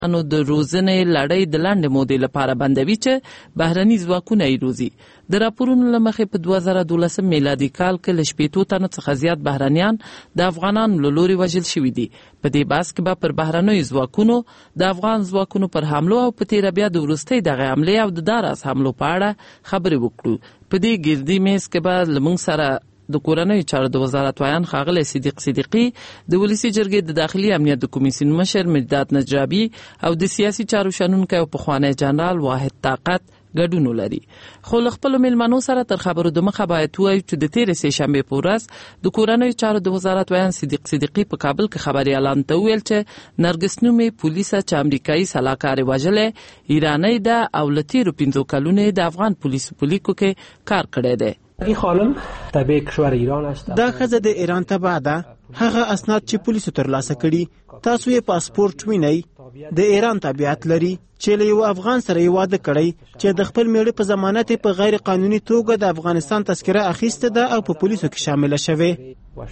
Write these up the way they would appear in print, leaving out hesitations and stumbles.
انو د روزنې لړۍ د لاندې مودې لپاره بندوي چې بهرني ځواکونه یې روزي. د راپورونو له مخې په 2012 میلادي کال کې له 80 تنو څخه زیات بهرنیان د افغانانو له لوري وژل شوي دي. په دې بحث کې به پر بهرنیو ځواکونو د افغان ځواکونو پر حملو او په تیره بیا د وروستۍ دغه حملې او د داراز حملو په اړه خبرې وکړو. په دې ګردي میز کې به زموږ سره د کورنیو چارو د وزارت وایان ښاغلی صدیق صدیقي، د ولسي جرګې د داخلي امنیت د کمیسیون مشر مرداد نجرابي او د سیاسي چارو شنونکی او پخوانی جنرال واحد طاقت ګډون لري. خو له خپلو میلمنو سره تر خبرو د مخه باید ووایو چې د تېرې سې شنبې په ورځ د کورنیو چارو د وزارت وایان صدیق صدیقي په کابل کې خبري اعلان ته وویل چې نرګس نومې پولیسه چې امریکایي سلاکارې وژلې ایرانی ده او له تېرو 15 کلونو د افغان پولیسو په لیکو کې کار کړی دی. این خانم تبع کشور ایران است. دا ښځه د ایران تبع ده. هغه اسناد چې پولیسو ترلاسه کړي تاسو یې پاسپورت وینئ، د ایران تابعیت لري چې له یو افغان سره یې واده کړی چې د خپل میړه په ضمانت په غیر قانوني توګه د افغانستان تذکره اخیسته ده او په پولیسو کې شامل شوه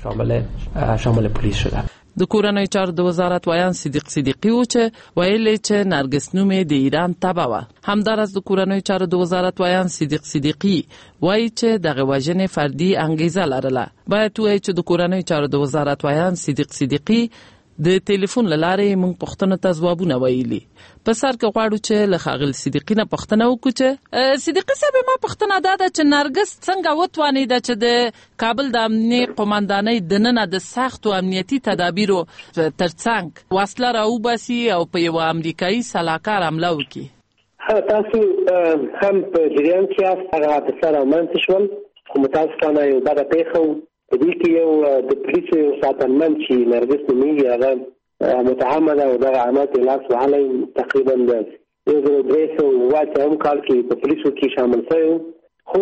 و شامل پولیس شده. د کورنیو چارو د وزارت وایان صدیق صدیقي و چې ویلي چې نرګس نومې د ایران تبع وه. همداراز د کورنیو چارو د وزارت وایان صدیق صدیقي وایي چې دغه وژنې فردي انګیزه لرله. باید وایي چې د کورنیو چارو د وزارت وایان صدیق صدیقي د ټلیفون له لارې موږ پوښتنو ته ځوابونه ویلي. په سر کې غواړو چې له ښاغلي صدیقي نه پوښتنه وکړو چې صدیقي صاحب، ما پوښتنه دا ده چې نرګس څنګه وتوانېده چې د کابل د امنیې قومندانۍ دننه د سختو امنیتي تدابیرو ترڅنګ وسله راوباسي او په یوه امریکایي سلاکار حمله وکړي؟ تاسو هم په جریان کې یاست. هغه حادثه رامنځته شول، خو متاسفانه یو بده پېښه وه. په دې کې یو د پولیسو یو ساتنمن چې نرګس نومېږي هغه متعمد او دغه عمل ته لاس وهلی تقریبا د 1308 کال کې په پولیسو کې شامل شوی، خو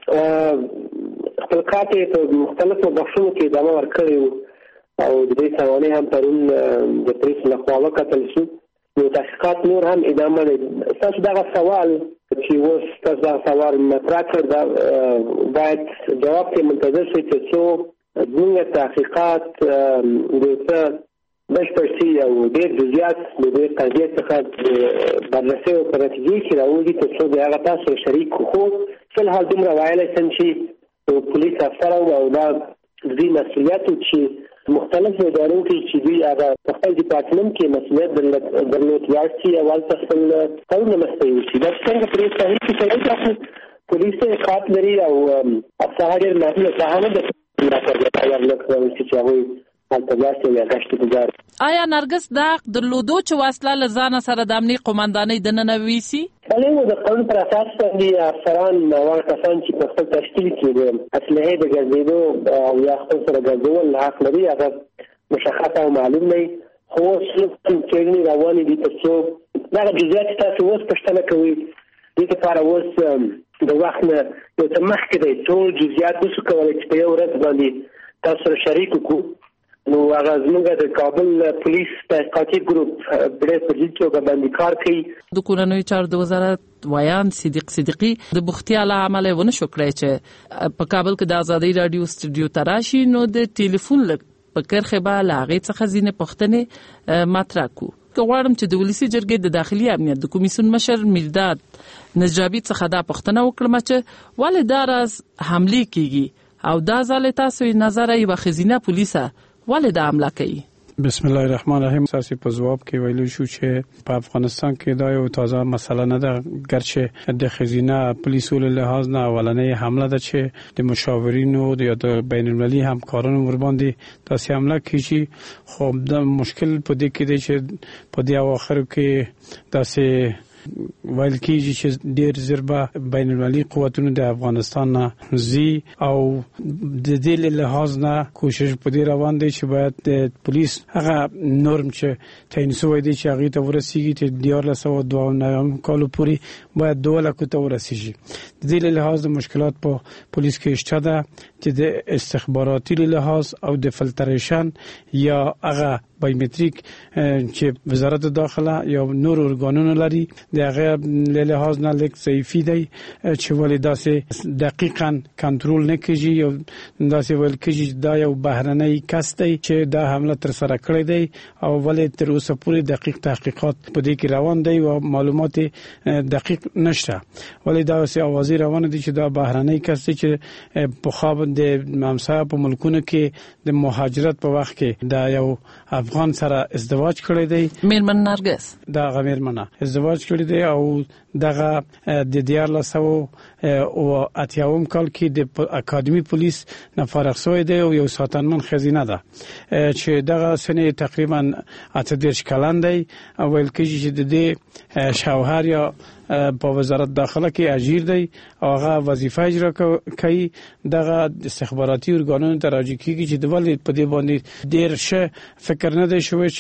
خپل کار ته په مختلفو بخشونو کې ادامه ورکړی او د دې سوانح هم پرون د پولیسو لخوا وکتل شو. نو تحقیقات نور هم ادامه لري. تاسو دغه سوال چې اوس تاسو دغه سوال مطرح کړ دا باید جواب ته منتظر شئ چې څو زموږ تحقیقات د څه بشپړ شي او ډېر جزئیات د دې قضیې څخه بررسي او په نتیجې کې راوځي تر څو د هغه تاسو شریک خو فلحال دومره ویلی شم چې پولیس افسر او دا د دې مسؤلیت چې مختلف ادارو کې چې دوی هغه په خپل ډپارټمنټ کې مسؤلیت درلود وارسي او ولته خپل کارونه مستوي شي. دا څنګه پرې صحیح کې چې پولیس ته خاط لري او افسر ډېر مهمه ساحه ده چې هغوی آیا نرګس دا درلودو چې وسله له ځانه سره د امنیې قومندانۍ دننه ویسي؟ بلې، د قانون پر اساس باندې افسران هغه کسان چې په خپل تشکیل کې د اسلحې د ګرځېدو او یا خپل سره ګرځول حق لري هغه مشخص او معلوم دی. خو اوس څېړنې روانې دي تر څو دغه جزئیات تاسو اوس پوښتنه کوئ. دې لپاره اوس د وخت نه یو څه مخکې دی ټول جزئیات نشو کولی چې په یو ورځ باندې تاسو سره شریک کړو. نو هغه زموږ د کابل پولیس تحقیقاتي ګروپ ډېر په دې توګه باندې کار کوي. د کورنیو چارو د وزارت وایان صدیق صدیقي د بوختیا له امله ونه شو کړی چې په کابل کې د ازادي رادیو سټوډیو ته راشي. نو د ټلیفون په کرښې به له هغې څخه ځینې پوښتنې مطرح کړو. غواړم چې د ولسي جرګې د داخلي امنیت د کمیسیون مشر مرداد نجرابي څخه دا پوښتنه وکړم چې ولې دا راز حملې کیږي او دا ځل تاسو نظر یوه ښځینه پولیسه ولې دا حمله کوي؟ بسم الله الرحمن الرحیم. اساسي په ځواب کې ویلو شو چې په افغانستان کې دا یو تازه مسله نه ده، ګرچه د ښځینه پولیسو له لحاظ نه اولنۍ حمله ده چې د مشاورینو د بین المللي همکارانو ور باندې تاسو حمله کیږي. خو د مشکل په دې کې دی چې په دې اواخر کې تاسو ویل کیږي چې ډېر زر به بین المللي قوتونو د افغانستان نه زی او د دې له لحاظ نه کوشش په دې روان دی چې باید د پولیس هغه نورم چې تعین شوی دی چې هغې ته ورسیږي چې 2022 کالو پورې باید 2 لکو ته ورسیږي. د دې له لحاظ د مشکلات په پولیس کې شته ده چې د استخباراتي لحاظ او د فلتریشن یا هغه بایومتریک چې وزارت داخله یا نور ارګانونه لري دغه له لحاظ نه لیک ضعیفي دی چې ولې داسې دقیقاً کنټرول نه کیږي او داسې ول کیږي دا یو بهرنی کس دی چې دا حمله تر سره کړې دی او ولې تر اوسه پورې دقیق تحقیقات په دې کې روان دي او معلومات دقیق نشته ولې دا اوسه اوازې روان دي چې دا بهرنی کس دی چې په خاب د همسایه په ملکونو کې د مهاجرت په وخت کې دا یو افغان سره ازدواج کړی دی میرمن نرګس دا غمیرمنه ازدواج کړی دی او دغه د 1980 کال کې د اکادمی پولیس نه فارغ شوی دی او یو ساتنمن خزینه ده چې دغه سنه تقریبا 18 کلن دی او ول کېږي چې د شوهر یا په وزارت داخله کې اجیر دی او هغه وظیفه اجرا کوي دغه استخباراتي ارګانونو ته راځي کیږي چې د ولې په دې باندې ډیر شه فکر نه دی شوی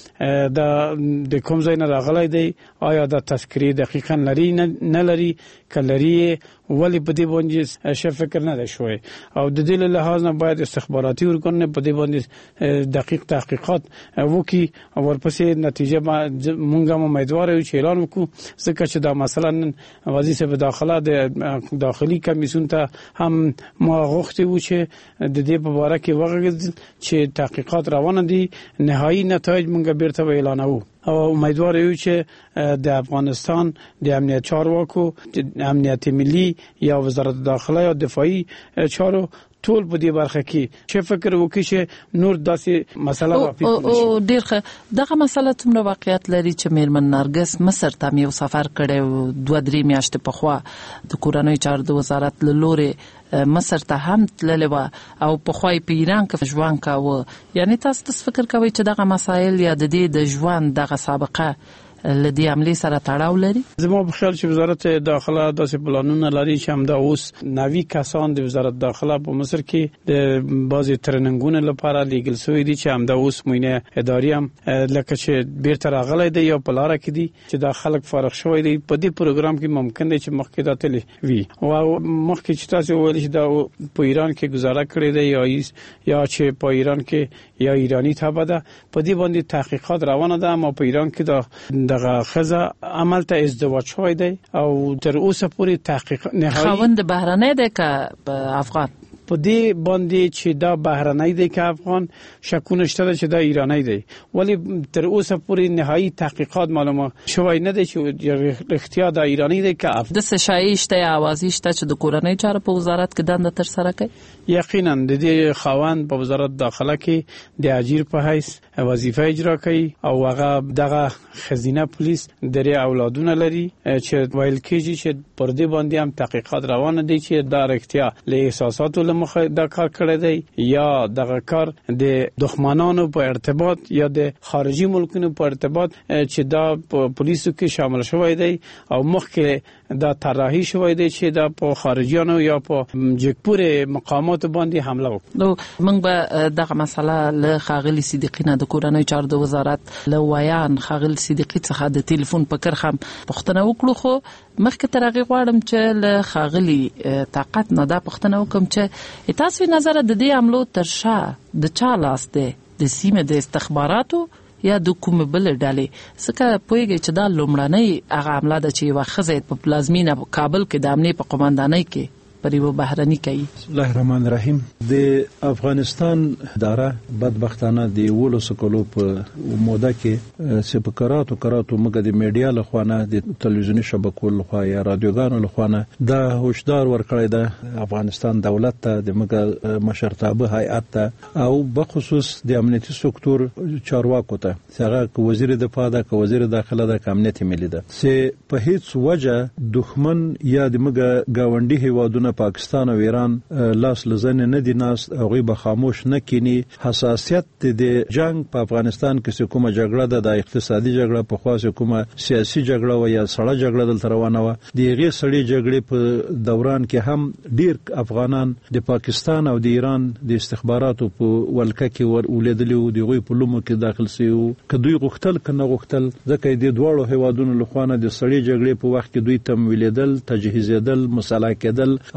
چې د کوم ځای نه راغلی دی آیا دا تذکری دقیقاً لري نه لري کلري ولی په دې باندې شه فکر نه دی شوی او د دې له لحاظ نه باید استخباراتي ارګان په دې باندې دقیق تحقیقات وکړي او ورپسې نتیجه مونږ هم امیدوار یو چې اعلان وکړو ځکه چې دا مثلا وزیر په داخله د داخلي کمیسیون ته هم ما غوښتي و چې د دې په اړه کې وغږیدل چې تحقیقات روان دي نهایی نتایج مونږ بیرته اعلانوو او امیدوار یو چې د افغانستان د امنیت چارواکو د امنیت ملي یا وزارت داخله یا دفاعي چارو ټول په دې برخه کې چې فکر وکړي چې نور داسې مسله واقع او ډیر دغه مسله څومره واقعیت لري چې میرمن نرګس مصر ته یو سفر کړی 2-3 میاشتې پخوا د کورنۍ چارو د وزارت له لوري مصر ته هم تللی و او پخوای په ایران کې ژوند کاوه یعنی تاسو فکر کوئ چې دغه مسایل یا د دې د ژوند دغه سابقه لدی عملی سره تړاو لري زما په خیال چې وزارت داخله داسې پلانونه لري چې هم دا اوس 90 کسان د وزارت داخله په مصر کې د بعضی ترننګونو لپاره لیګل شوی دي چې هم دا اوس مینه اداري هم لکه چې بیرته راغلی دی یا په لار کې دي چې دا خلک فارغ شوی دي په دې پروګرام کې ممکن دی چې مخکې دا تل وي او مخکې چې تاسو ویل چې دا په ایران کې گزاره کړی دی یا چې په ایران کې یا ایرانی تابع ده په دې باندې تحقیقات روانه ده اما په ایران کې دا دغه خزه عمل ته ازدواج شوی دی او تر اوسه پورې تحقیق نهایی خوند بهرنی دی که افغان په دې باندې چې دا بهرنی دی که افغان شکونه شته چې دا ایرانی دی ولی تر اوسه پورې نهایی تحقیقات معلومه شوی نه دی چې اختیار دا ایرانی دی که افغان د شایعه شته یا اوازې شته چې د کورنۍ چارو په وزارت کې دنده تر سره کوي یقینا د دې خاوند په وزارت داخله کې د اجیر په حیث وظیفه اجرا کوي او هغه دغه خزینه پولیس درې اولادونه لري چې ویل کېږي چې پر دې باندې هم تحقیقات روان دي چې دا اختیار له احساساتو مخه دا کار کړی دی یا دغه کار د دښمنانو په ارتباط یا د خارجي ملکونو په ارتباط چې دا په پولیسو کې شامل شوی دی او مخکې دا طراحي شوی دی چې دا په خارجيانو یا په جګپور مقامات باندې حمله وکړي نو موږ به دغه مسله له خاغلی صدیقی نه د کورنۍ چارو د وزارت له ویان خاغلی صدیقی څخه د ټلیفون په کرخم پښتنه وکړو خو مخکې تر هغه غواړم چې له خاغلی طاقت نه دا پښتنه وکم چې تاسو نظر د دې عملو تر شا د چا لاس دی د سیمه د استخباراتو یا د کوم بل ډلې څخه پوهیږي چې دا لومړنۍ هغه عمله ده چې واخزه په پلازمینه کابل کې د امنیت په قوماندانۍ کې پر یو بهرني کوي. بسم الله الرحمن الرحیم. د افغانستان اداره بدبختانه د ولوس کولو په موده کې سپکراتو موږ د میډیا له خوانه د تلویزیونی شبکو له خوا یا رادیوګانو له خوانه دا هوشدار ورکړی د افغانستان دولت ته د موږ مشرتابه هیئت ته او بخصوص د امنیتي سکتور چارواکو ته څنګه وزیر دفاع ده وزیر داخله ده امنیت ملي ده چې په هیڅ وجه دښمن یا د موږ گاونډي هیوادونو پاکستان او ایران لاس لزن نه دي ناس هغه به خاموش نه کینی حساسیت د جنگ په افغانستان کې کومه جګړه ده د اقتصادي جګړه په خاصه کومه سیاسي جګړه و یا سړه جګړه دلته روانه و دیغه سړی جګړې په دوران کې هم ډیر افغانان د پاکستان او د ایران د استخباراتو په ولکه کې ولیدلی او دغه په لومو کې داخل سيو کدوې غختل کنه غختل ځکه د دوړو هیوادونو لخوانه د سړی جګړې په وخت کې دوی تم ولیدل تجهیزیدل مساله کېدل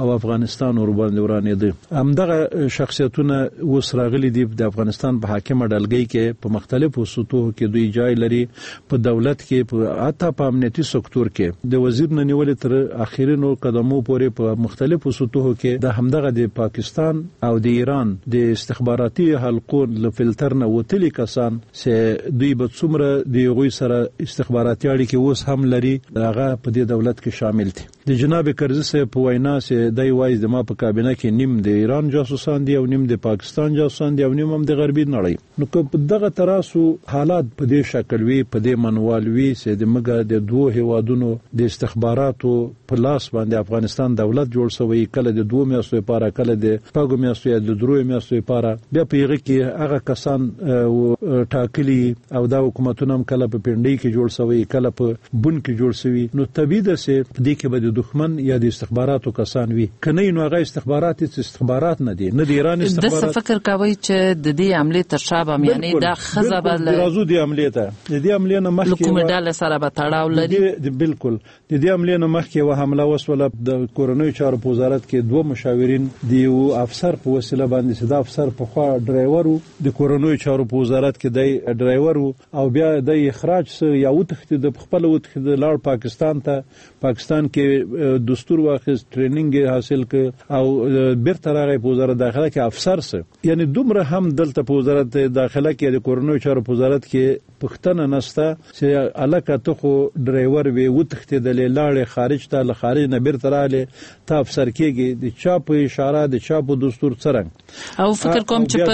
او افغانستان ور باندې ورانېده. همدغه شخصیتونه اوس راغلي دي د افغانستان په حاکمه ډلګۍ کې په مختلفو سطوحو کې دوی جای لري، په دولت کې، په حتی په امنیتي سکتور کې د وزیر نه نیولې تر اخیرینو قدمو پورې په مختلفو سطوحو کې د همدغه د پاکستان او د ایران د استخباراتي حلقو له فلټر نه وتلي کسان چې دوی به څومره د غوي سره استخباراتي اړیکې اوس هم لري هغه په دې دولت کې شامل دي. د جناب کرزي صاحب په وینا چې دای وایي د ما په کابینه کې نیم د ایران جاسوسان دي او نیم د پاکستان جاسوسان دي او نیم هم د غربي نړۍ. نو که په دغه تراسو حالات په دې شکل وي، په دې منوال وي چې د مګه د دوه هیوادونو د استخباراتو په لاس باندې افغانستان دولت جوړ شوی، کله د 2 میاشتو لپاره، کله د پاګو میاشتو یا د 3 میاشتو لپاره، بیا په هغه کې هغه کسان ټاکلي او دا حکومتونه هم کله په پنډۍ کې جوړ شوی، کله په بن کې جوړ شوی. نو طبيعي ده چې دې کې به د دښمن یا د استخباراتو کسان وي، کنه نو هغه استخبارات نه دي، نه د ایران استخبارات. د فکر کوي چې د دې عملې تر شابه یعنی دا خزبه راځو د عملې ته د دې عملې نه مخکې کوم ډول سره به تړاو لري. بالکل د دې عملې نه مخکې و حمله وسوله د کورنۍ چارو په وزارت کې 2 مشاورین دی او افسر په وسیله باندې چې دا افسر په خوا ډرایور د کورنۍ چارو په وزارت کې دی ډرایور او بیا د اخراج سره یا وتښتید د خپل وتښتید لار پاکستان ته، پاکستان کې دستور واخیست، ټریننګ حاصل ک او بیرته راغی په وزارت داخله کې افسر سره. یعنی دومره هم دلته په وزارت داخله کې د کورنۍ چارو په وزارت کې پښتنه نسته چې الکه ته خو ډرایور وي وتښتیدل لاړې خارج ته، له خارج نه بیرته رااله ته افسر کېږي د چا په اشاره د چا په دستور څرنګ. او فکر کوم چې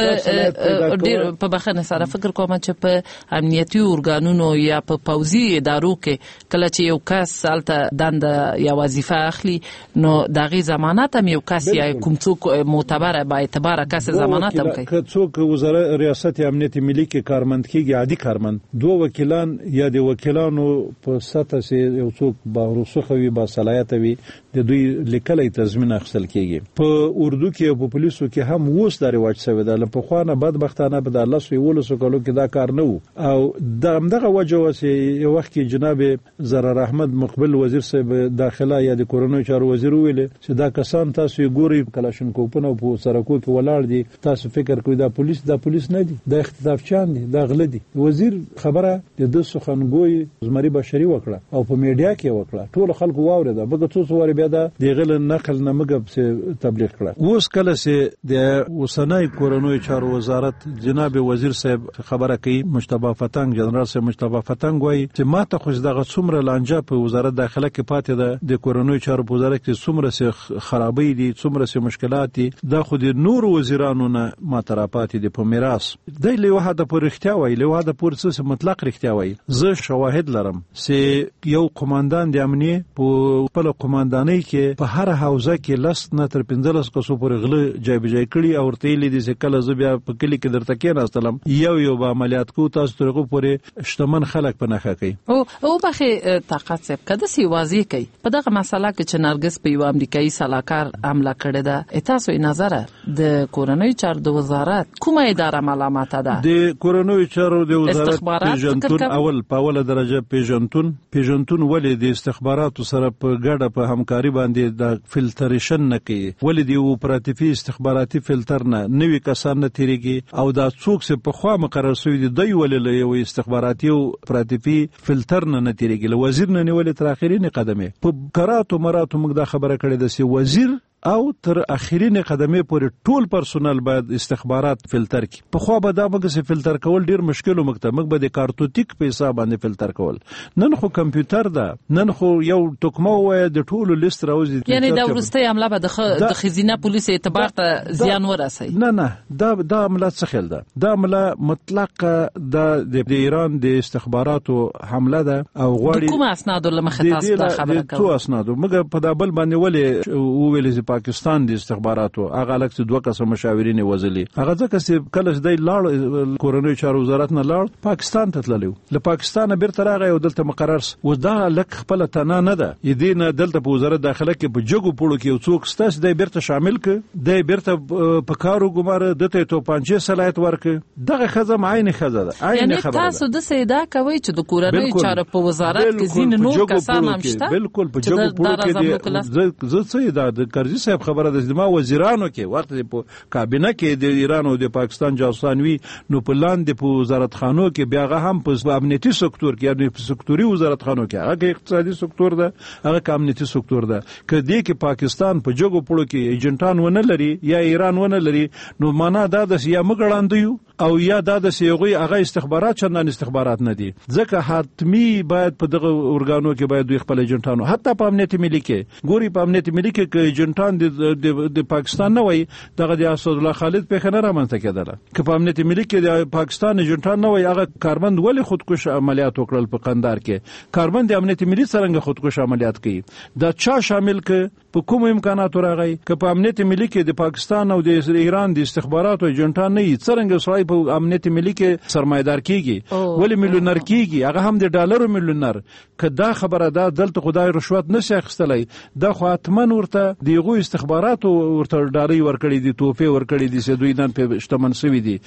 په ډیر په بخنه سره فکر کوم چې په امنیتي ارګانونو یا په پوځي ادارو کې کله چې یو کس الته دند یا وظیفه اخلي نو دغه ضمانت هم یو کس یا کوم څوک معتبر با اعتبار کس ضمانت هم کوي. که څوک وزارت ریاست امنیت ملي کې کارمند کېږي، عادي کارمند، 2 وکیلان یا د وکیلانو په سطح سره یو څوک با رسوخ وي، با صلاحیت وي، د دوی لیکلې تضمین اخیستل کېږي. په اردو کې او په پولیسو کې هم اوس دا رواج شوی دی. په خوانه بدبختانه په 1911 کالو کې دا کار نه وو او دغه وجه وسې یو وخت کې جناب ضرر احمد مقبل وزیر صاحب داخله یا د کورنۍ چارو وزیر ویل چې دا کسان تاسو ګوري کلاشینکوفونه په سرکو کې ولاړ دي، تاسو فکر کوئ دا پولیس نه دي، دا اختطافچیان دي، دا غله دي. وزیر خبره د سخنګوي زمري بشري وکړه او په میډیا کې وکړه، ټول خلکو واورېده، بګه څو واره بیا دا د غل نقل نه مګب تبلیغ کړه. اوس کله چې د وسنۍ کورنۍ چارو وزارت جناب وزیر صاحب خبره کوي، مجتبی فتنګ جنرال صاحب مجتبی فتنګ وایي چې ماته خو دغه څومره لانجه په وزارت داخله کې پاتې ده، د کورنۍ چارو په وزارت کې څومره خرابې دي، څومره مشکلات دي، دا خو د نور وزیرانو نه ماته را پاتې دي په میراث. دی له وحده پر اختیا وایي، له وحده پر څه مطلق اختیا وایي. زه شواهد لرم چې یو قوماندان د امنیه په خپل قوماندانۍ کې په هر حوزه کې لس نه تر 15 کسو پر غله جایبجای کړي او ورته لیدي چې کله زه بیا په کلی کې درته کېناستلم یو به عملیات کو تاسو ترغه پورې شتمن خلک په نخښه کوي. او بخې طاقت صاحب کده سی واضح کوي په دغه مسله کې چې نرګس په یو امریکایي سلاکار حمله کړې ده، تاسو یې نظر د کورنۍ چارو د وزارت کومه اداره ملامت ده؟ د کورنۍ چارو د وزارت پیژنتون اول په اوله درجه پیژنتون ولې د استخباراتو سره په ګډه په همکاري باندې د فلټریشن نه کوي، ولې د اپراتیفي استخباراتي فلټر نه نوې کسان نه تیریږي او دا څوک چې په خوا مقرر شوی دی دوی ولې یو استخباراتي او اپراتیفي فلټر نه تیریږي. وزیر نه نیولې تر اخرین قدمه په کراتو مراتو موږ دا خبره کړې ده چې وزیر او تر اخرین قدمه پورې ټول پرسونل باید استخبارات فلټر کی. په خو به دا موږ سه فلټر کول ډیر مشکل ومکته، موږ به د کارتوتیک په حساب باندې فلټر کول. نن خو کمپیوټر ده، نن خو یو ټوکمه وای د ټولو لیست راوځي، یعنی دا ورسته عمله به د خزینه پولیس اعتبار ته زیان ورسي. نه دا عمله څه خل ده، دا عمله مطلق د ایران د استخباراتو حمله ده او غواړي کوم اسناد لمخه تاسو ته خبره کوي. تو اسناد موږ په دابل باندې ولې ویل پاکستان د استخباراتو هغه الګ څه 2 کس مشاورین وزلي، هغه ځکه چې کله د لاړ کورنۍ چارو وزارت نه لاړ پاکستان ته تللو، له پاکستان بیرته راغی او دلته مقرر و دا لک خپل تنه نه ده یدینه دلته په وزارت داخله کې په جګو پړو کې څوک ستاس د بیرته شامل ک د بیرته په کارو ګماره دته توپانچه صلاحیت ورک، دغه خزم عین خزه ده، عین خبره. تاسو د سیدا کوي چې د کورنۍ چارو په وزارت کې زین نور کسان هم شته، بالکل په جګو پړو کې زه څه د کرزي وزیر صاحب خبره ده ما وزیرانو کې وخت په کابینه کې د ایران او د پاکستان جاسوسان وی نو په لاندې په وزارت خانو کې بیا هم په امنیتي سکتور کې یعنی په سکتوري وزارت خانو کې هغه اقتصادي سکتور ده هغه امنیتي سکتور ده کدی کې پاکستان په جګو پړو کې ایجنټان ونه لري یا ایران ونه لري نو معنا دا د یا مګړاندیو او یا دا د سیغوی هغه استخبارات چندان استخبارات نه دي ځکه حتمی باید په دغه اورګانو کې باید دوی خپل ایجنټانو حتی په امنیتي ملي کې ګوري په امنیتي ملي کې کې ایجنټان د پاکستان نه وای دغه د اسد الله خالد په خنه رامنځته کېدله که په امنیتي ملي کې د پاکستان ایجنټان نه وای هغه کارمند ولې خودکش عملیات وکړل په قندار کې کارمند د امنیتي ملي څنګه خودکش عملیات کوي دا چا شامل ک په کوم امکاناتو راغی که په امنیتي ملي کې د پاکستان او د ایران د استخباراتو ایجنټان نه یې څنګه سړی په امنیتي ملي کې سرمایدار کیږي ولې میلیونر کیږي هغه هم د ډالرو میلیونر که دا خبره ده دلته خدای رشوت نشي اخیستلی دا خو اتمن ورته دیغو استخباراتو ورته ډالۍ ورکړي دي توفه ورکړي دي چې دوی نن په شتمن شوي دي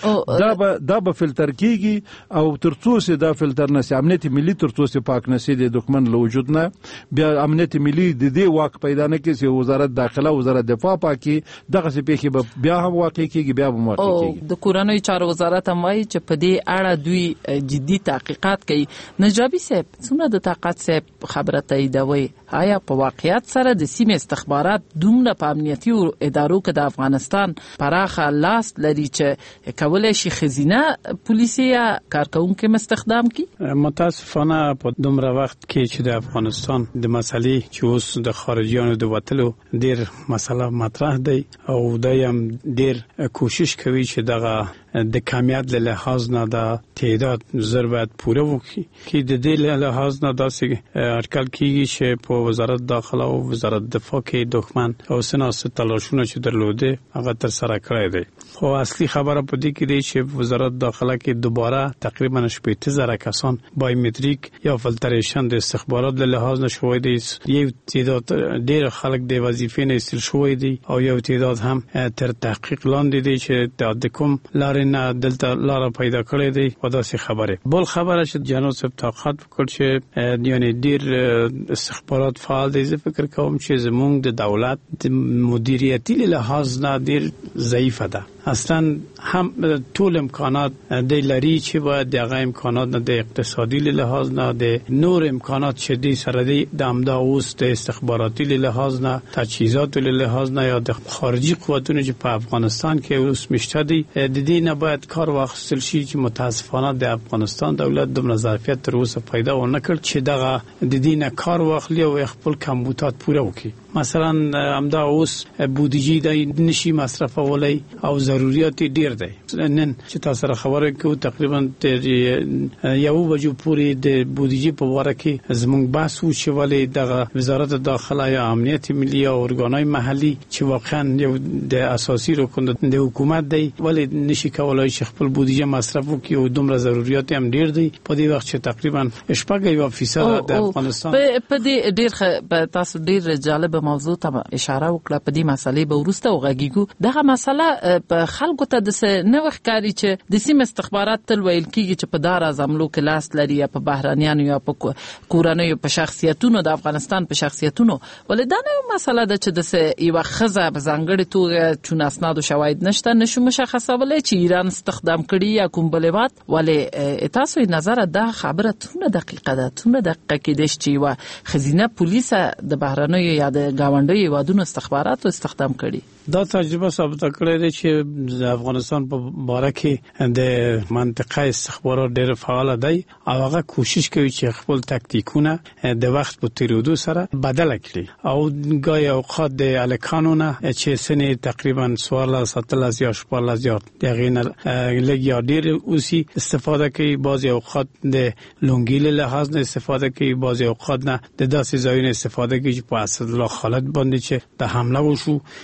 دا به فلټر کیږي او ترڅو چې دا فلټر نشي امنیتي ملي ترڅو چې پاک نشي د دښمن له وجود نه بیا امنیتي ملي د دې واک پیدا نه کوي چې وزارت داخله وزارت دفاع پاکي دغه څه پیښې بیا هم واقع کیږي بیا هم واقع کیږي د کورنۍ چارو وزارت هم وایي چې په دې اړه دوی جدي تحقیقات کوي نجابي صاحب څومره د طاقت صاحب خبره تاییدوي آیا په واقعیت سره د سیمې استخبارات دومره په امنیتي ادارو کې د افغانستان پراخه لاس لري چې کولای شي خزینه پولیسي یا کارکونکو مستخدم کی متاسفانه په دومره وخت کې چې د افغانستان د مسلې چې اوس د خارجيانو د وټلو ډیر مسله مطرح دی او دایم ډیر کوشش کوي چې دغه د کمیت له لحاظ نه د تعداد ضرورت پوره وکړي چې د دې له لحاظ نه داسې اټکل کیږي چې په وزارت داخله او وزارت دفاع کې دښمن او سناسه تلاشونه چې درلوده هغه تر سره کړی دی خو اصلي خبره په دې کې دی چې وزارت داخله کې دوباره تقریبا 80,000 کسان بایومتریک یا فلټریشن د استخبارات له لحاظ نه شوی دی یو تعداد ډیر خلک د وظیفې نه استل شوی دی او یو تعداد هم تر تحقیق لاندې دی چې د کوم لارې نه دلته لار پیدا کړی دی او داسې خبره بل خبره چې جناب صاحب طاقت وکړ چې یعنی ډیر استخبارات فعال دي زه فکر کوم چې زموږ د دولت د مدیریتي لحاظ نه ډیر ضعیفه ده اصلا هم ټول امکانات د لري چې باید د امکانات نه د اقتصادي لحاظ نه د نور امکانات چې د سره د امدا اوس د استخباراتي لحاظ نه تجهیزات لحاظ نه یا د خارجي قوتونو چې په افغانستان کې اوس مشته دي د دې نه باید کار واخیستل شي چې متاسفانه د افغانستان دولت د ظرفیت تر اوسه پیدا و نه کړ چې دغه د دې نه کار واخلي او خپل کمبودات پوره وکړي مثلا امدا اوس بودجه د نشي مصرفولای او ضرورت ډیر دی نن چې تاسو سره خبره کوو تقریبا یو بجو پورې د بودجه په واره کې زموږ بحث وشو ولې د وزارت داخله یا امنیت ملي او ارګانای محلي چې واقعا یو د اساسي رکن د حکومت دی ولې نشي کولای چې خپل بودجه مصرف وکړي او دومره ضرورت هم ډیر دی په دې وخت چې تقریبا 8% د افغانستان په دې ډیر تاسو ډیر جالب موضوع ته اشاره وکړه په دې مسلې به ورسته وغږیږو دغه مسله په خلکو ته د نوښت کاری چې د سیمې استخبارات تل ویل کیږي چې په دار اعظملو کې لاس لري یا په بهرانيانو یا په کورنیو په شخصیتونو د افغانستان په شخصیتونو ولې دا نه مسله ده چې د یو خزه په ځانګړي توګه چون اسناد او شواهد نشته نشو مشخصولای چې ایران استخدام کړي یا کوم بلوات ولې تاسو نظر دا خبره څونه دقیقه ده څونه دقیقه کې د چې خزینه پولیس د بهرانيو یا د گاونډي وادونو استخبارات استخدام کړي دا تجربه ثابت کړې ده چې د افغانستان په باره کې د منطقه استخبارات ډېر فعال دي او هغه کوشش کوي چې خپل تاکتیکونه د وخت په تیریدو سره بدل کړي او ګای اوقات د الکانونه چې سنې تقریبا 17 یا 18 یا دغه لګیا ډېر اوسي استفاده کوي بعضي اوقات د لونګیل لحاظ نه استفاده کوي بعضي اوقات نه د داسې ځایونو استفاده کوي چې په اسد الله خالد باندې چې د حمله وشو چې هم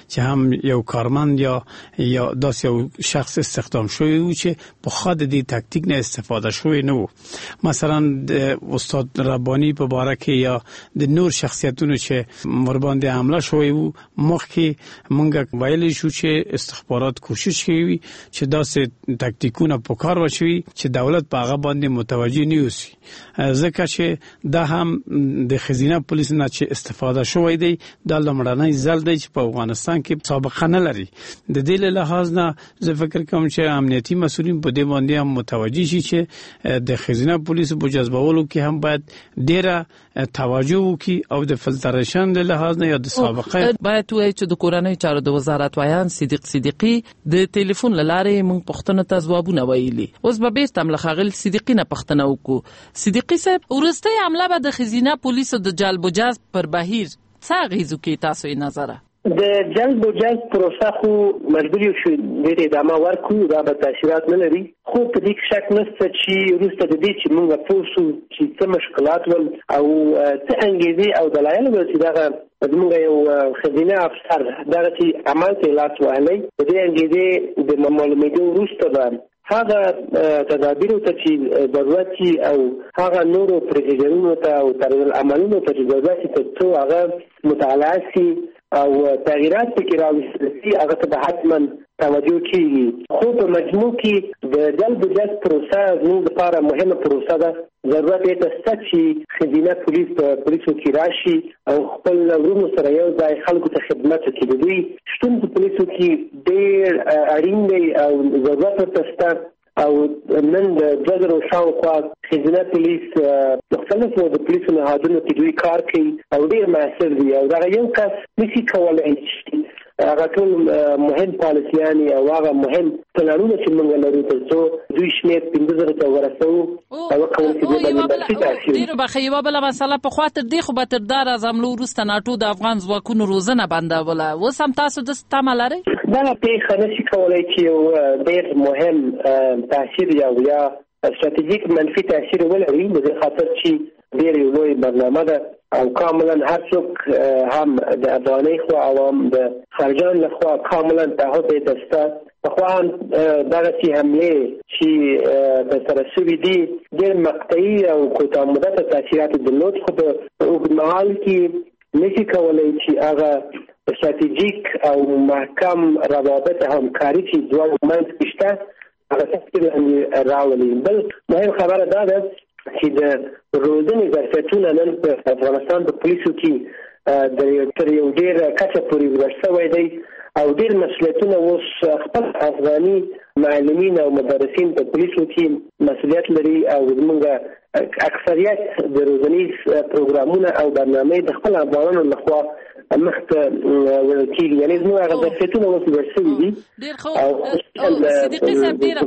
هم یو کارمند یا داس یو شخص استخدام شوی و چې په خاطر دې تاکتیک نه استفاده شوی نه وو. مثلا استاد ربانی په باره کې یا د نور شخصیتونو چې مربان د حمله شوی وو مخکې مونږ ویل شو چې استخبارات کوشش کوي چې داسې تاکتیکونه په کار واچوي چې دولت په هغه باندې متوجه نه وي، ځکه چې دا هم د خزینه پولیس نه چې استفاده شوی دی دا لمړنۍ ځل دی چې په افغانستان کې سابقه نه لري. د دې له لحاظ نه زه فکر کوم چې امنیتي مسؤلین په دې باندې هم متوجه شي چې د خزینه پولیس په جذبولو کې هم باید ډیره توجه وکړي او د فلتریشن له لحاظ نه یا د سابقه باید وایي چې د کورنۍ چارو د وزارت وایان صدیق صدیقي د ټلیفون لاره موږ پښتنه ته ځوابونه ویلي. اوس به بیرته ملخغل صدیقي نه پښتنه وکړو. صدیقي صاحب، ورسته عمله به د خزینه پولیسو د جلب و جذب پر بهیر څه اغیزو کې تاسو یې نظره؟ د جلب و جذب پروسه خو مجبور یو شو ډېر ادامه ورکړو، دا به تاثیرات نه لري، خو په دې کې شک نشته چې وروسته د دې چې موږ پوه شو چې څه مشکلات ول او څه انګېزې او دلایل ول چې دغه زموږ یو خزینه افسر دغه چې عمل ته لاس وهلی، د دې انګېزې د معلومېدو وروسته به هغه تدابیر ته چې ضرورت او هغه نورو پروسیجرونو ته او طرز عملونو ته ضرورت ته هغه مطالعه شي او تغییرات پکې راوستي، هغه ته حتما توجه کیږي. خو په مجموع کې د جلب و جذب پروسه زموږ لپاره مهمه پروسه ده. ضرورت یې شته چې خزینه پولیس په پولیسو کې راشي او خپل ورونو سره یو ځای خلکو ته خدمت وکړي. د دوی شتون په پولیسو کې ډېر اړین دی او ضرورت ورته شته او نن د 2000 شاوخوا خزینه پولیس مختلفو د پولیسو نهادونو کې دوی کار کوي او ډېر مؤثر دي او دا یو کس نشي کولی چې هغه ټول مهم پالیسیان او هغه مهم پلانونه چې موږ لرو ترڅو دوی شمېر 15,000 ته ورسوو او کوم چې د بلنبرسي تاثیر ډېر بخې یوه بله مسله په خاطر دی خو به تر دا راځملو وروسته ناټو د افغان ځواکونو روزنه بندوله. اوس هم تاسو داسې تمه لرئ؟ دغه پېښه نشي کولی چې یو ډېر مهم تاثیر یا ستراتیژیک منفي تاثیر ولري، د دې خاطر چې ډېر یو لوی برنامه ده او کاملا هر څوک هم د افغاني خوا او هم د خارجان له خوا کاملا تعهد یې دسته پخوا هم دغسې حملې چې ترسره شوي دي ډېر مقطعي او کوتاه مدته تاثیرات یې درلود، خو په اوږدمهال کې نشي کولی چې هغه ستراتیژیک او محکم روابط همکاري چې دواړو منځ کې شته هغه تاثیر راولي. بل مهم خبره دا ده چې د روزنې ظرفیتونه نن په افغانستان په پولیسو کې تر یو ډېر کچه پورې لوړ شوی دی او ډېر مسؤلیتونه اوس خپل افغاني معلمین او مدرسین په پولیسو کې مسؤلیت لري او زموږ اکثریت د روزنیز پروګرامونه او برنامې د خپل افغانانو لخوا مخته وړل کېږي، یعنې زموږ هغه ظرفیتونه اوس لوړ شوي دي. صدیقي صاحب ډېره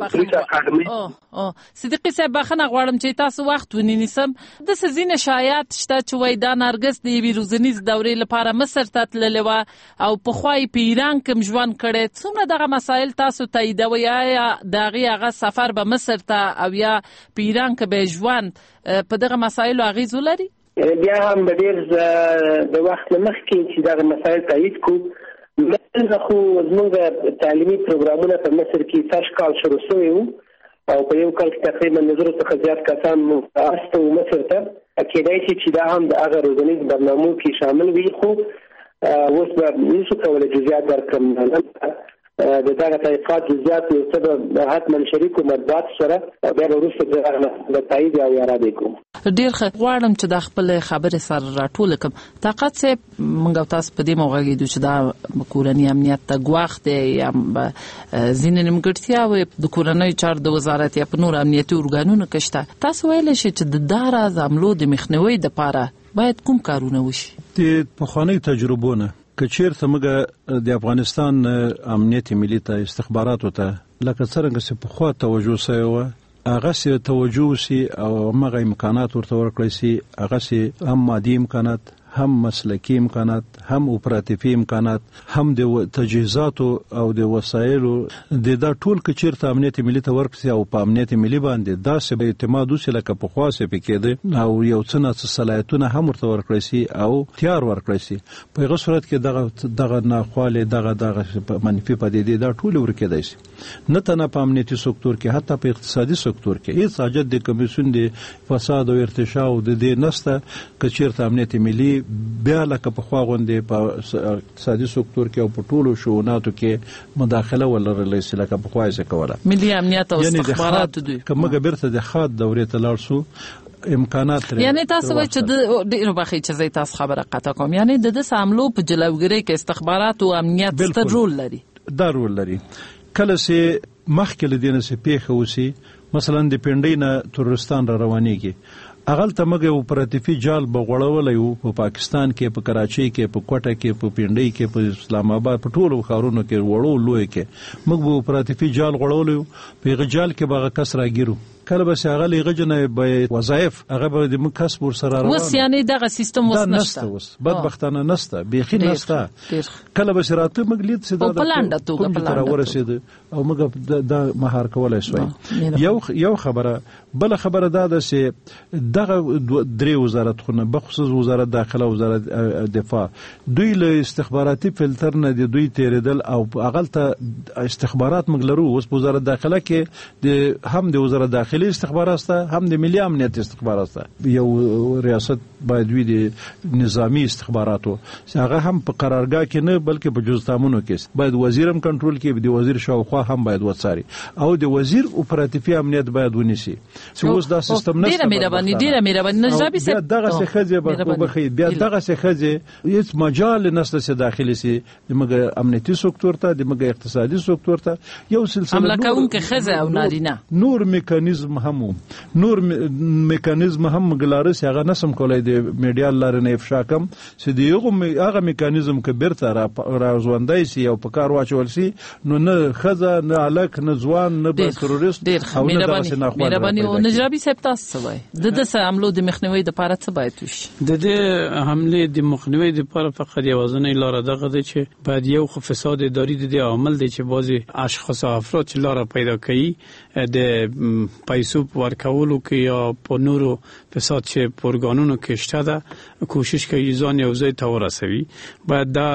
صدیقي صاحب بخښنه غواړم چې تاسو وخت ونیسم. داسې ځینې شایعات شته چې وایي دا نرګس د یوې روزنیز دورې لپاره مصر ته تللې وه او پخوا یې په ایران کې ژوند کړی. څومره دغه مسایل تاسو تاییدوئ؟ آیا د هغې هغه سفر به مصر ته او یا په ایران کې به ژوند په دغه مسایلو اغېز ولري؟ بیا هم به ډېر د وخت نه مخکې چې دغه مسایل تایید کړو. دلته خو زموږ تعلیمي پروګرامونه په مصر کې سږ کال شروع شوي وو او په یو کال کې تقریبا 900 څخه زیات کسان استوي مصر ته. کېدای شي چې دا هم د هغه روزنیز برنامو کې شامل وي، خو اوس به نشو کولی جزئیات درکړم. د دغه تحقیقات جزئیات یو څه به حتما شریکو مطبوعات سره بیا به وروسته د تایید او یارادې کوم. ډېر ښه، غواړم چې دا خپلې خبرې سره راټوله کړم. طاقت صاحب، موږ او تاسو په دې وغږېدو چې دا کورني امنیت ته ګواښ دی یا ځینې نیمګړتیاوې د کورنیو چارو د وزارت یا په نورو امنیتي ارګانونو کې شته. تاسو ویلی شئ چې د دا راز حملو د مخنیوي دپاره باید کوم کارونه وشي؟ د پخوانیو تجربو نه که چیرته موږ د افغانستان امنیت ملي ته استخباراتو ته لکه څرنګه چې پخوا توجه شوی وه هغسې توجه وشي او همغه امکانات ورته ورکړی شي، هغسې هم مادي امکانات هم مسلکی امکانات، هم اپراتیفي امکانات، هم د تجهیزاتو او د وسایلو د دا ټول کچیرته امنیت ملي ته ورکړي او په امنیت ملي باندې داسې به اعتماد وسي لکه په خاصه پکې ده او یو څه نه صلاحیتونه هم ورته ورکړي سي او تیار ورکړي سي. په هغه صورت کې دغه ناخواله دغه منفي پدیدې دا ټول ورکېدای شي. نه تنه په امنیتي سکتور کې، حتی په اقتصادي سکتور کې هیڅ حاجت د کمیسیون د فساد او ارتشاء او د دې نسته کچیرته امنیت ملي بیا لکه په خوا غونډې په اقتصادي سکتور کې او په ټولو شؤوناتو کې مداخله ولرلی سي لکه په خوا یې کوله. ملي امنیت او استخبارات دوی کومه بیرته د خاط دورې ته لاړ شو امکانات لري. یعنی تاسو وایئ چې د ډیرو بخي چې زه تاسو خبره قطع کوم، یعنی د حملو په جلوګیری کې استخبارات او امنیت ستر رول لري. دا رول لري. کله چې مخکې لدینه سي پیښه وسی، مثلا د پنډۍ نه ترکستان را روانېږي، اغلته مګه اپراتیفي جال بغړولې وو په پاکستان کې، په کراچۍ کې، په کوټه کې، په پنډۍ کې، په اسلام آباد، په ټولو ښارونو کې وړو لوی کې موږ به اپراتیفي جال غړولې. په غجال کې به کس راګیرو، کله به هغه لغجنه به وظایف هغه به د کسب ور سره روان. وس یعنی دغه سیستم وس نشته، بدبختانه نشته، بيخي نشته. کله به شراته مګلید سي دا په ورسید او موږ د مهار کولای شو. یو خبره، بل خبره دا ده چې دغه درې وزارتونه بخصوص وزارت داخله او وزارت دفاع دوی له استخباراتي فلټر نه د دوی تیریدل او اغلته استخبارات مګلرو. اوس په وزارت داخله کې هم د وزارت داخلي استخبارات سته، هم د ملي امنیت استخبارات سته. یو ریاست باید وي د نظامی استخباراتو، هغه هم په قرارګاه کې نه بلکې په جزتامونو کې باید وزیرم کنټرول کې، د وزیر شاوخوا هم باید وڅاري او د وزیر اپراتیفي امنیت باید ونیسي. چې اوس دا سیستم نشته. ډیره مهرباني نجابي صاحب، دغه څه خځه به بخي بیا دغه څه خځه هیڅ مجال نشته چې داخلي سي د امنیتي سکتور ته، د اقتصادي سکتور ته یو سلسله حمله کوونکې خځه او نارینه نور میکانیزم هم ګلارس هغه نسم کولای د میډیا لاره نه افشا کم چې هغه میکانیزم کې بیرته راځوندای سي او په کار واچول سي. نو نه خځه، نه الک، نه ځوان، نه تروریست او نه داسې ناخوالې. مهرباني او نجابي صاحب تاسو وایي د حملو د مخنیوي لپاره څه باید وشي؟ د دې حمله د مخنیوي لپاره فقط یوازینی لار دغه ده چې باید یو فساد اداري د عامل دی چې بعضی اشخاص او افراد چې لار پیدا کوي د پیسو ورکولو کې یا په نورو فساد چې پرګانونو کې شته ده کوشش کوي ځان یو ځای ته ورسوي. باید دا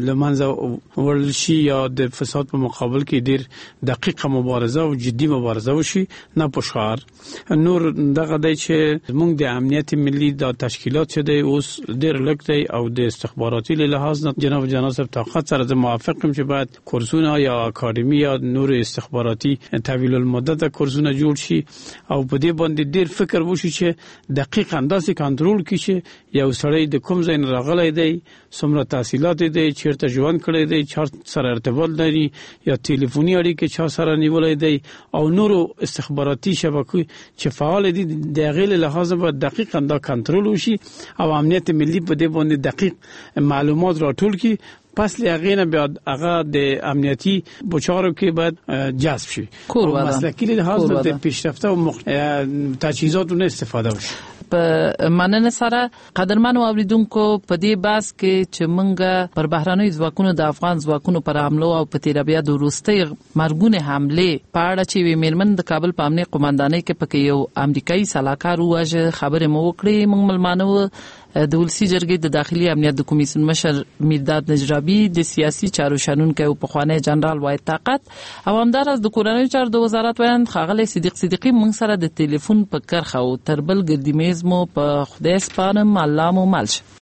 لمنځه وړل شي یا د فساد په مقابل کې ډیر دقیقه مبارزه او جدي مبارزه وشي، نه په شعار. نور دغه دی چې موږ د امنیت ملي د تشکیلات چې دی اوس ډیر لږ دی او د استخباراتي لحاظ نه جناب صاحب طاقت سره زه موافقم چې باید کورسونه یا اکاډمي یا نور استخباراتي طویل المدت کورسونه جوړ شي او په دې باندې ډیر فکر وشي چې دقیق اندازې کنټرول کړي چې یو سړی د کوم ځای راغلی دی، څومره تحصیلات دی، چیرته ژوند کړی دی، چا سره ارتباط لري یا ټلیفوني اړیکې چا سره نیولای دی او نورو استخباراتي شبکې چې فعال دي د هغې له لحاظه باید دقیق اندازه کنټرول وشي او امنیت ملي په دې باندې دقیق معلومات راټول کړي. پس له هغې نه بیا هغه د امنیتي بچارو کې باید جذب شي او مسلکي لحاظ د پیشرفته او تجهیزاتو نه استفاده وشي. په مننه سره قدرمن اوریدونکو، په دې بحث کې چې موږ پر بهراني ځواکونو د افغان ځواکونو پر حملو او په تیر بیا د وروستۍ مرګونه حمله په اړه چې ویمرمن د کابل په امنیت قومندانۍ کې پکې یو امریکایي سلاکار وواژه خبرې مو وکړې. موږ ملمانه د ولسی جرګې د داخلي امنیت د کمیسیون مشر میرداد نجرابي، د سیاسي چارو شنونکو او پخوانی جنرال وای طاقت او همدارس د کورنۍ چارو د وزارت وایند خاغلی صدیقی موږ سره د ټلیفون په کرخه او تربل ګردیمیز مو په خدای سپارم. الله مو مل شه.